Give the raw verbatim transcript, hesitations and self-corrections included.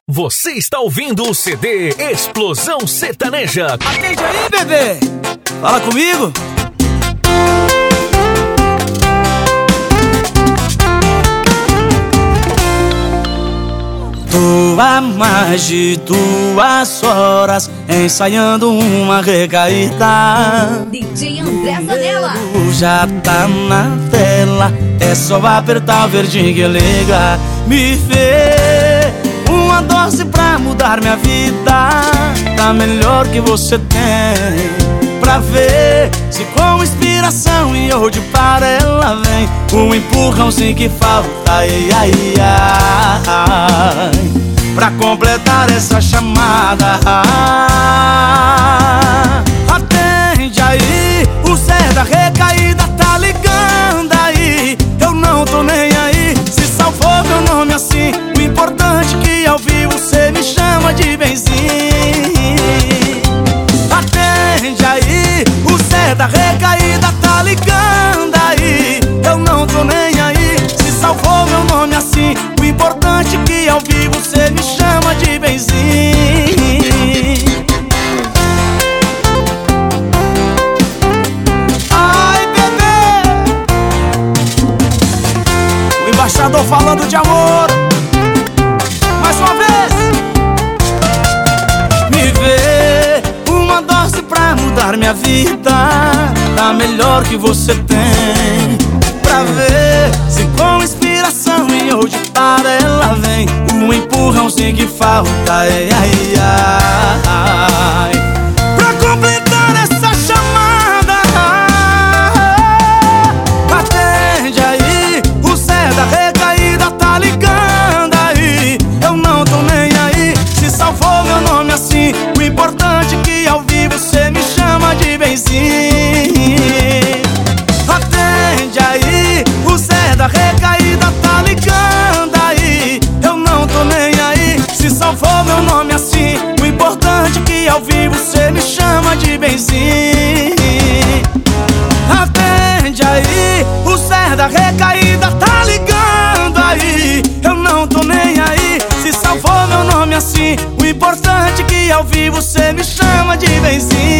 Você está ouvindo o C D Explosão Sertaneja. Atende aí, bebê! Fala comigo! Tô há mais de duas horas ensaiando uma recaída. D J André Zanella Já tá na tela, é só apertar o verdinho que liga. Me vê uma dose pra mudar minha vida, tá melhor que você tem. Pra ver se com inspiração e hoje para ela vem um empurrãozinho que falta, ai, ai, ai, pra completar essa chamada. Atende aí, o Zé da recaída tá ligando aí. Eu não tô nem aí, se salvou meu nome assim. O importante é que ao vivo cê me chama de benzinho. Atende aí, o Zé da recaída tá ligando aí. Eu não tô nem aí, se salvou meu nome assim. O importante é que ao vivo cê me chama de benzinho. Ai, bebê, o embaixador falando de amor. Mais uma vez. Me vê uma dose pra mudar minha vida, tá melhor que você tem. Pra ver se com inspiração e hoje para ela vem um empurrãozinho que falta, ai, ai, ai, pra completar essa chamada. Atende aí, o Zé da recaída tá ligando aí. Eu não tô nem aí, se salvou meu nome assim. O importante é que ao vivo cê me chama de benzinho. Atende aí, o Zé da recaída tá ligando aí. Eu não tô nem aí, se salvou meu nome assim. O importante é que ao vivo cê me chama de benzinho. Atende aí, o Zé da recaída tá ligando aí. Eu não tô nem aí, se salvou meu nome assim. O importante é que ao vivo cê me chama de benzinho.